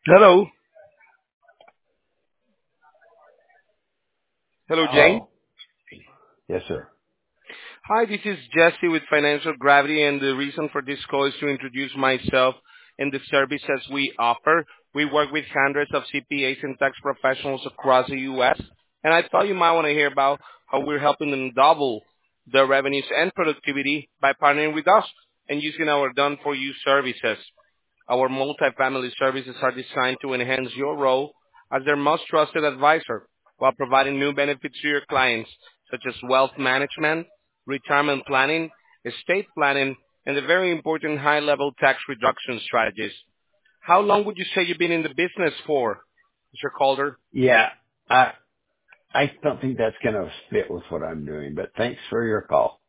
Hello. Hello, Jane. Hello. Yes, sir. Hi, this is Jesse with Financial Gravity, and the reason for this call is to introduce myself and the services we offer. We work with hundreds of CPAs and tax professionals across the U.S., and I thought you might want to hear about how we're helping them double their revenues and productivity by partnering with us and using our done-for-you services. Our multifamily services are designed to enhance your role as their most trusted advisor while providing new benefits to your clients, such as wealth management, retirement planning, estate planning, and the very important high-level tax reduction strategies. How long would you say you've been in the business for, Mr. Calder? Yeah, I I don't think that's going to fit with what I'm doing, but thanks for your call.